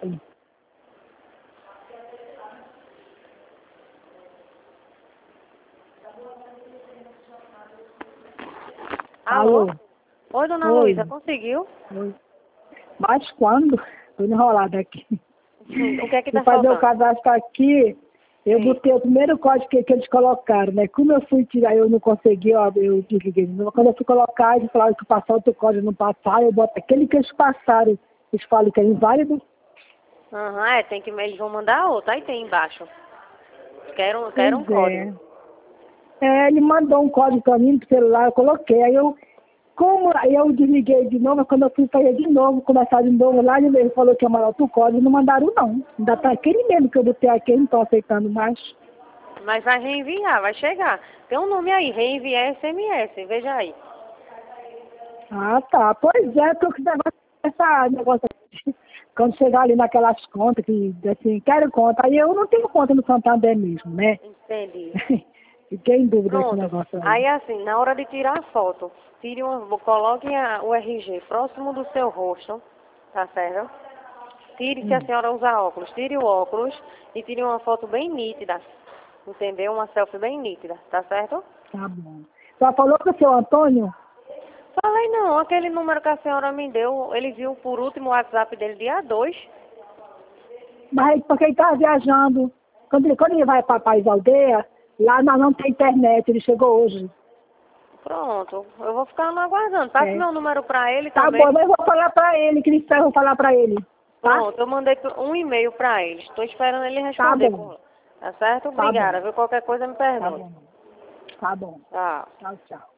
Alô? Oi, dona Oi. Luísa, conseguiu? Oi. Mas quando? Tô enrolada aqui. O que é que tá Vou fazer o faltando? cadastro aqui. Eu Sim. botei o primeiro código que eles colocaram, né? Como eu fui tirar, eu não consegui, ó, eu desliguei. Quando eu fui colocar, eles falaram que passar outro código não passaram, eu boto aquele que eles passaram. Eles falam que é inválido. Aham, tem que eles vão mandar outro, aí tem embaixo. Quero um Pois código. ele mandou um código para mim no celular, eu coloquei. Aí eu desliguei de novo, quando eu fui fazer de novo, começar de novo lá, ele falou que ia mandar outro código, não mandaram não. Ainda tá aquele mesmo que eu botei aqui, eu não tô aceitando mais. Mas vai reenviar, vai chegar. Tem um nome aí, reenviar SMS, veja aí. Ah, tá. Pois é, tô com esse negócio aqui. Quando chegar ali naquelas contas que, assim, quero conta, aí eu não tenho conta no Santander mesmo, né? Entendi. Fiquei em dúvida esse Pronto. negócio aí. Aí assim, na hora de tirar a foto, coloque o RG próximo do seu rosto, tá certo? Tire, se a senhora usar óculos, tire o óculos e tire uma foto bem nítida. Entendeu? Uma selfie bem nítida, tá certo? Tá bom. Só falou com o seu Antônio? Falei não, aquele número que a senhora me deu, ele viu por último o WhatsApp dele dia 2. Mas porque ele estava viajando. Quando ele vai para País Aldeia, lá não tem internet, ele chegou hoje. Pronto, eu vou ficar no aguardando. Passe É. meu número pra ele Tá também. bom, mas eu vou falar para ele, que ele espera, eu vou falar para ele. Tá? Pronto, eu mandei um e-mail pra ele. Estou esperando ele Tá responder. bom. Tá certo? Tá Obrigada. bom. Viu? Qualquer coisa me Tá pergunte. bom. Tá bom. Tchau. Tchau, tchau.